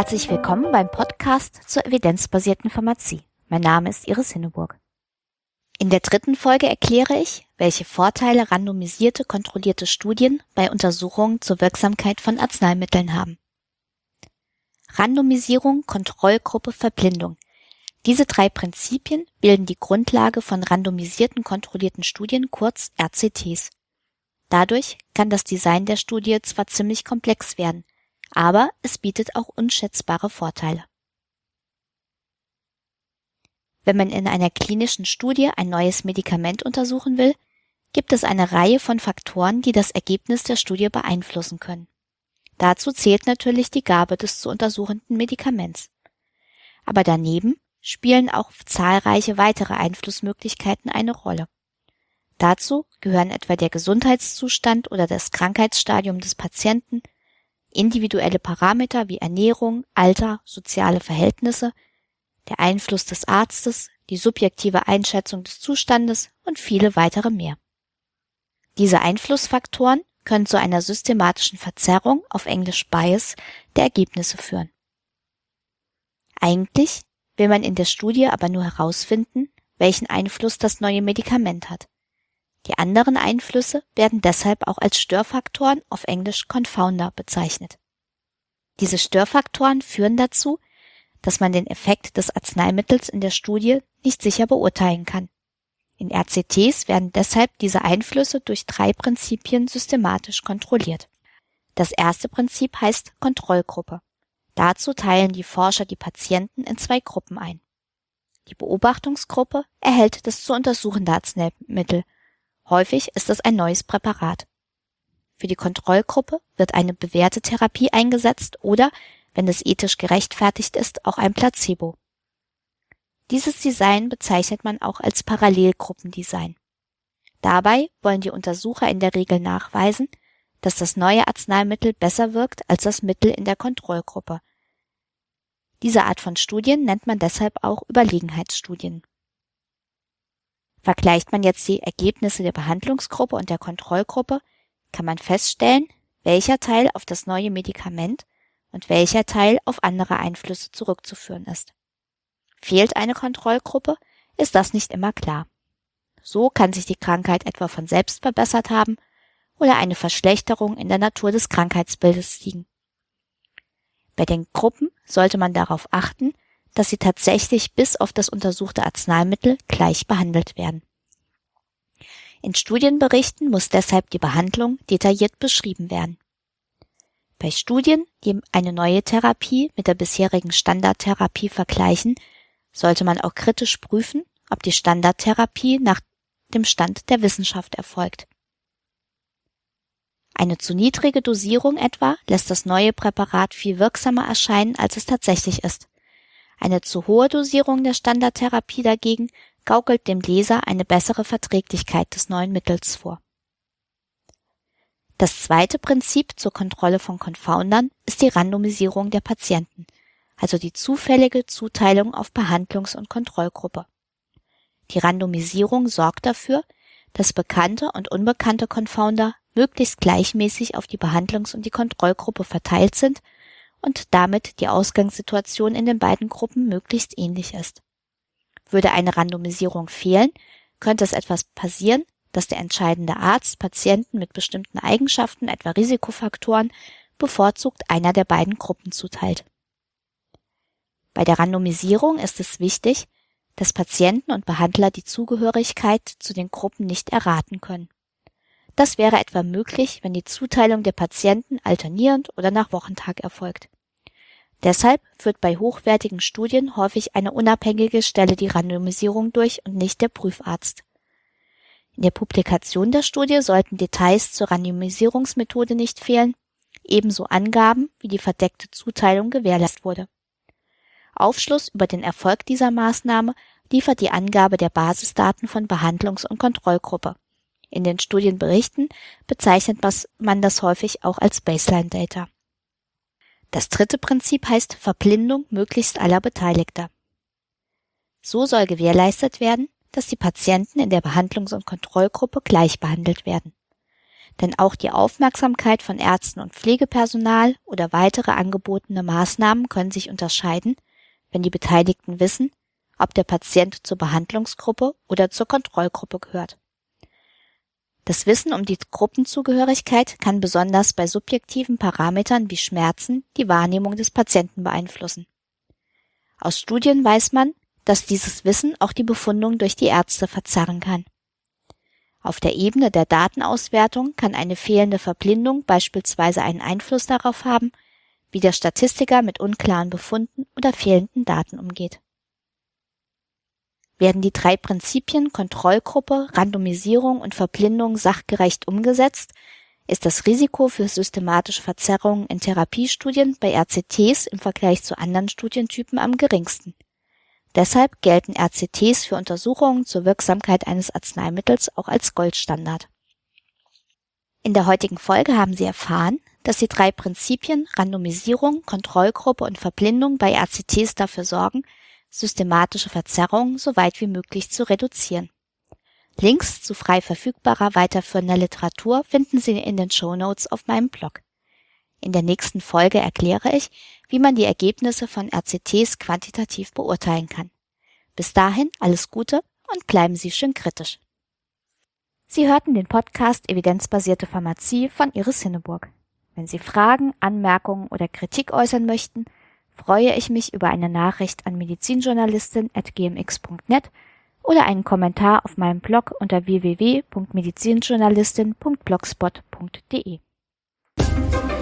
Herzlich willkommen beim Podcast zur evidenzbasierten Pharmazie. Mein Name ist Iris Hinneburg. In der 3. Folge erkläre ich, welche Vorteile randomisierte, kontrollierte Studien bei Untersuchungen zur Wirksamkeit von Arzneimitteln haben. Randomisierung, Kontrollgruppe, Verblindung. Diese 3 Prinzipien bilden die Grundlage von randomisierten, kontrollierten Studien, kurz RCTs. Dadurch kann das Design der Studie zwar ziemlich komplex werden, aber es bietet auch unschätzbare Vorteile. Wenn man in einer klinischen Studie ein neues Medikament untersuchen will, gibt es eine Reihe von Faktoren, die das Ergebnis der Studie beeinflussen können. Dazu zählt natürlich die Gabe des zu untersuchenden Medikaments. Aber daneben spielen auch zahlreiche weitere Einflussmöglichkeiten eine Rolle. Dazu gehören etwa der Gesundheitszustand oder das Krankheitsstadium des Patienten, individuelle Parameter wie Ernährung, Alter, soziale Verhältnisse, der Einfluss des Arztes, die subjektive Einschätzung des Zustandes und viele weitere mehr. Diese Einflussfaktoren können zu einer systematischen Verzerrung, auf Englisch Bias, der Ergebnisse führen. Eigentlich will man in der Studie aber nur herausfinden, welchen Einfluss das neue Medikament hat. Die anderen Einflüsse werden deshalb auch als Störfaktoren, auf Englisch Confounder, bezeichnet. Diese Störfaktoren führen dazu, dass man den Effekt des Arzneimittels in der Studie nicht sicher beurteilen kann. In RCTs werden deshalb diese Einflüsse durch 3 Prinzipien systematisch kontrolliert. Das erste Prinzip heißt Kontrollgruppe. Dazu teilen die Forscher die Patienten in 2 Gruppen ein. Die Beobachtungsgruppe erhält das zu untersuchende Arzneimittel. Häufig ist es ein neues Präparat. Für die Kontrollgruppe wird eine bewährte Therapie eingesetzt oder, wenn es ethisch gerechtfertigt ist, auch ein Placebo. Dieses Design bezeichnet man auch als Parallelgruppendesign. Dabei wollen die Untersucher in der Regel nachweisen, dass das neue Arzneimittel besser wirkt als das Mittel in der Kontrollgruppe. Diese Art von Studien nennt man deshalb auch Überlegenheitsstudien. Vergleicht man jetzt die Ergebnisse der Behandlungsgruppe und der Kontrollgruppe, kann man feststellen, welcher Teil auf das neue Medikament und welcher Teil auf andere Einflüsse zurückzuführen ist. Fehlt eine Kontrollgruppe, ist das nicht immer klar. So kann sich die Krankheit etwa von selbst verbessert haben oder eine Verschlechterung in der Natur des Krankheitsbildes liegen. Bei den Gruppen sollte man darauf achten, dass sie tatsächlich bis auf das untersuchte Arzneimittel gleich behandelt werden. In Studienberichten muss deshalb die Behandlung detailliert beschrieben werden. Bei Studien, die eine neue Therapie mit der bisherigen Standardtherapie vergleichen, sollte man auch kritisch prüfen, ob die Standardtherapie nach dem Stand der Wissenschaft erfolgt. Eine zu niedrige Dosierung etwa lässt das neue Präparat viel wirksamer erscheinen, als es tatsächlich ist. Eine zu hohe Dosierung der Standardtherapie dagegen gaukelt dem Leser eine bessere Verträglichkeit des neuen Mittels vor. Das zweite Prinzip zur Kontrolle von Confoundern ist die Randomisierung der Patienten, also die zufällige Zuteilung auf Behandlungs- und Kontrollgruppe. Die Randomisierung sorgt dafür, dass bekannte und unbekannte Confounder möglichst gleichmäßig auf die Behandlungs- und die Kontrollgruppe verteilt sind und damit die Ausgangssituation in den beiden Gruppen möglichst ähnlich ist. Würde eine Randomisierung fehlen, könnte es etwas passieren, dass der entscheidende Arzt Patienten mit bestimmten Eigenschaften, etwa Risikofaktoren, bevorzugt einer der beiden Gruppen zuteilt. Bei der Randomisierung ist es wichtig, dass Patienten und Behandler die Zugehörigkeit zu den Gruppen nicht erraten können. Das wäre etwa möglich, wenn die Zuteilung der Patienten alternierend oder nach Wochentag erfolgt. Deshalb führt bei hochwertigen Studien häufig eine unabhängige Stelle die Randomisierung durch und nicht der Prüfarzt. In der Publikation der Studie sollten Details zur Randomisierungsmethode nicht fehlen, ebenso Angaben, wie die verdeckte Zuteilung gewährleistet wurde. Aufschluss über den Erfolg dieser Maßnahme liefert die Angabe der Basisdaten von Behandlungs- und Kontrollgruppe. In den Studienberichten bezeichnet man das häufig auch als Baseline Data. Das dritte Prinzip heißt Verblindung möglichst aller Beteiligter. So soll gewährleistet werden, dass die Patienten in der Behandlungs- und Kontrollgruppe gleich behandelt werden. Denn auch die Aufmerksamkeit von Ärzten und Pflegepersonal oder weitere angebotene Maßnahmen können sich unterscheiden, wenn die Beteiligten wissen, ob der Patient zur Behandlungsgruppe oder zur Kontrollgruppe gehört. Das Wissen um die Gruppenzugehörigkeit kann besonders bei subjektiven Parametern wie Schmerzen die Wahrnehmung des Patienten beeinflussen. Aus Studien weiß man, dass dieses Wissen auch die Befundung durch die Ärzte verzerren kann. Auf der Ebene der Datenauswertung kann eine fehlende Verblindung beispielsweise einen Einfluss darauf haben, wie der Statistiker mit unklaren Befunden oder fehlenden Daten umgeht. Werden die 3 Prinzipien Kontrollgruppe, Randomisierung und Verblindung sachgerecht umgesetzt, ist das Risiko für systematische Verzerrungen in Therapiestudien bei RCTs im Vergleich zu anderen Studientypen am geringsten. Deshalb gelten RCTs für Untersuchungen zur Wirksamkeit eines Arzneimittels auch als Goldstandard. In der heutigen Folge haben Sie erfahren, dass die 3 Prinzipien Randomisierung, Kontrollgruppe und Verblindung bei RCTs dafür sorgen, systematische Verzerrungen so weit wie möglich zu reduzieren. Links zu frei verfügbarer weiterführender Literatur finden Sie in den Shownotes auf meinem Blog. In der nächsten Folge erkläre ich, wie man die Ergebnisse von RCTs quantitativ beurteilen kann. Bis dahin alles Gute und bleiben Sie schön kritisch. Sie hörten den Podcast Evidenzbasierte Pharmazie von Iris Hinneburg. Wenn Sie Fragen, Anmerkungen oder Kritik äußern möchten, freue ich mich über eine Nachricht an medizinjournalistin@gmx.net oder einen Kommentar auf meinem Blog unter www.medizinjournalistin.blogspot.de.